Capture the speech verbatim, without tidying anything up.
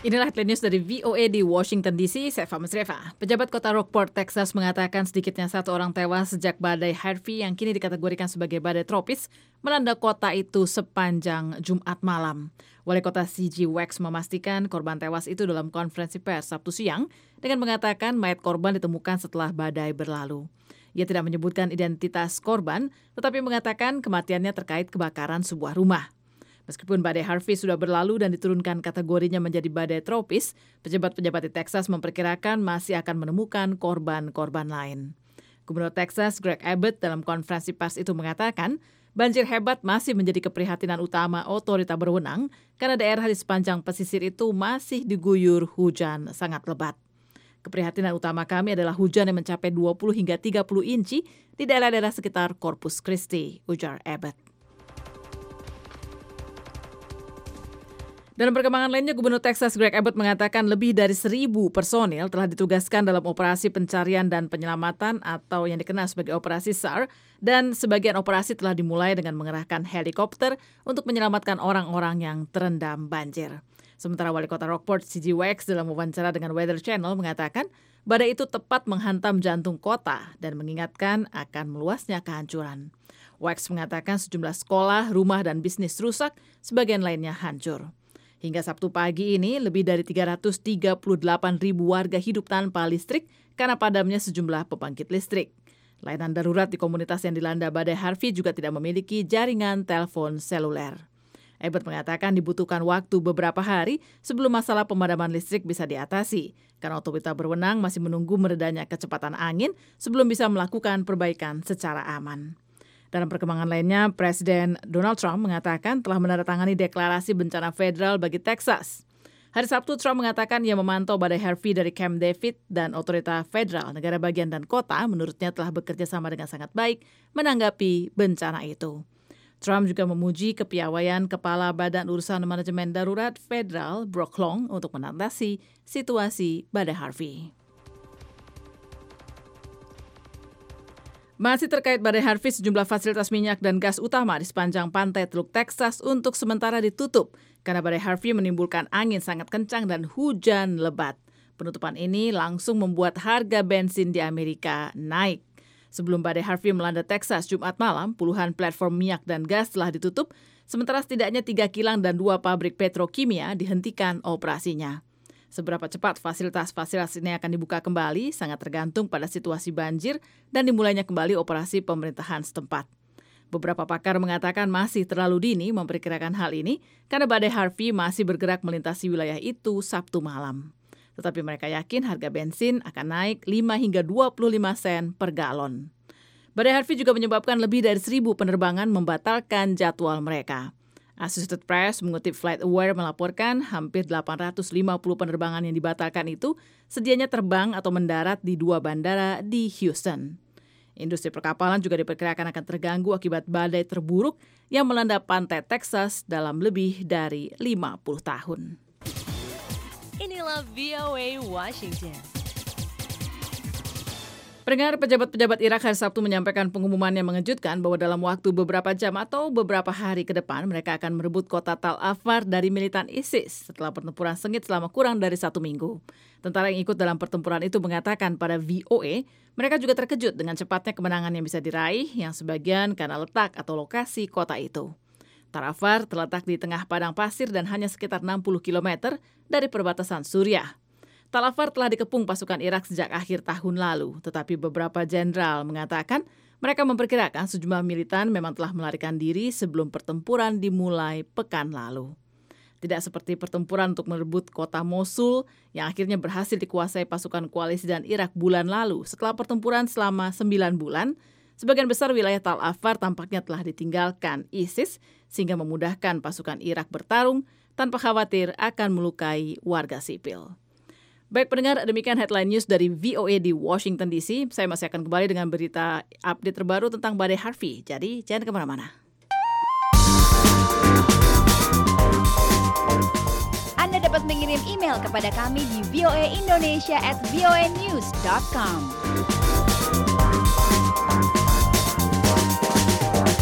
Inilah headline news dari V O A di Washington D C, saya Fahmi Sreva. Pejabat kota Rockport, Texas mengatakan sedikitnya satu orang tewas sejak badai Harvey yang kini dikategorikan sebagai badai tropis melanda kota itu sepanjang Jumat malam. Wali kota C J Wax memastikan korban tewas itu dalam konferensi pers Sabtu siang dengan mengatakan mayat korban ditemukan setelah badai berlalu. Ia tidak menyebutkan identitas korban, tetapi mengatakan kematiannya terkait kebakaran sebuah rumah. Meskipun badai Harvey sudah berlalu dan diturunkan kategorinya menjadi badai tropis, pejabat-pejabat di Texas memperkirakan masih akan menemukan korban-korban lain. Gubernur Texas Greg Abbott dalam konferensi pers itu mengatakan, banjir hebat masih menjadi keprihatinan utama otorita berwenang karena daerah di sepanjang pesisir itu masih diguyur hujan sangat lebat. Keprihatinan utama kami adalah hujan yang mencapai dua puluh hingga tiga puluh inci di daerah-daerah sekitar Corpus Christi, ujar Abbott. Dalam perkembangan lainnya, Gubernur Texas Greg Abbott mengatakan lebih dari seribu personil telah ditugaskan dalam operasi pencarian dan penyelamatan atau yang dikenal sebagai operasi S A R, dan sebagian operasi telah dimulai dengan mengerahkan helikopter untuk menyelamatkan orang-orang yang terendam banjir. Sementara Wali Kota Rockport C J Wax dalam wawancara dengan Weather Channel mengatakan badai itu tepat menghantam jantung kota dan mengingatkan akan meluasnya kehancuran. Wax mengatakan sejumlah sekolah, rumah, dan bisnis rusak, sebagian lainnya hancur. Hingga Sabtu pagi ini, lebih dari tiga ratus tiga puluh delapan ribu warga hidup tanpa listrik karena padamnya sejumlah pembangkit listrik. Layanan darurat di komunitas yang dilanda badai Harvey juga tidak memiliki jaringan telepon seluler. Abbott mengatakan dibutuhkan waktu beberapa hari sebelum masalah pemadaman listrik bisa diatasi, karena otorita berwenang masih menunggu meredanya kecepatan angin sebelum bisa melakukan perbaikan secara aman. Dalam perkembangan lainnya, Presiden Donald Trump mengatakan telah menandatangani deklarasi bencana federal bagi Texas. Hari Sabtu, Trump mengatakan ia memantau badai Harvey dari Camp David dan otorita federal, negara bagian dan kota menurutnya telah bekerja sama dengan sangat baik menanggapi bencana itu. Trump juga memuji kepiawaian Kepala Badan Urusan Manajemen Darurat Federal, Brock Long, untuk mengatasi situasi badai Harvey. Masih terkait badai Harvey, sejumlah fasilitas minyak dan gas utama di sepanjang pantai Teluk Texas untuk sementara ditutup karena badai Harvey menimbulkan angin sangat kencang dan hujan lebat. Penutupan ini langsung membuat harga bensin di Amerika naik. Sebelum badai Harvey melanda Texas Jumat malam, puluhan platform minyak dan gas telah ditutup, sementara setidaknya tiga kilang dan dua pabrik petrokimia dihentikan operasinya. Seberapa cepat fasilitas-fasilitas ini akan dibuka kembali sangat tergantung pada situasi banjir dan dimulainya kembali operasi pemerintahan setempat. Beberapa pakar mengatakan masih terlalu dini memperkirakan hal ini karena badai Harvey masih bergerak melintasi wilayah itu Sabtu malam. Tetapi mereka yakin harga bensin akan naik lima hingga dua puluh lima sen per galon. Badai Harvey juga menyebabkan lebih dari seribu penerbangan membatalkan jadwal mereka. Associated Press mengutip FlightAware melaporkan hampir delapan ratus lima puluh penerbangan yang dibatalkan itu sedianya terbang atau mendarat di dua bandara di Houston. Industri perkapalan juga diperkirakan akan terganggu akibat badai terburuk yang melanda pantai Texas dalam lebih dari lima puluh tahun. Inilah V O A Washington. Pendengar, pejabat-pejabat Irak hari Sabtu menyampaikan pengumuman yang mengejutkan bahwa dalam waktu beberapa jam atau beberapa hari ke depan mereka akan merebut kota Tal Afar dari militan ISIS setelah pertempuran sengit selama kurang dari satu minggu. Tentara yang ikut dalam pertempuran itu mengatakan pada V O A, mereka juga terkejut dengan cepatnya kemenangan yang bisa diraih yang sebagian karena letak atau lokasi kota itu. Tal Afar terletak di tengah padang pasir dan hanya sekitar enam puluh kilometer dari perbatasan Suriah. Tal Afar telah dikepung pasukan Irak sejak akhir tahun lalu, tetapi beberapa jenderal mengatakan mereka memperkirakan sejumlah militan memang telah melarikan diri sebelum pertempuran dimulai pekan lalu. Tidak seperti pertempuran untuk merebut kota Mosul yang akhirnya berhasil dikuasai pasukan koalisi dan Irak bulan lalu. Setelah pertempuran selama sembilan bulan, sebagian besar wilayah Tal Afar tampaknya telah ditinggalkan ISIS sehingga memudahkan pasukan Irak bertarung tanpa khawatir akan melukai warga sipil. Baik pendengar, demikian headline news dari V O A di Washington D C. Saya masih akan kembali dengan berita update terbaru tentang badai Harvey. Jadi jangan kemana-mana. Anda dapat mengirim email kepada kami di voaindonesia at voanews dot com.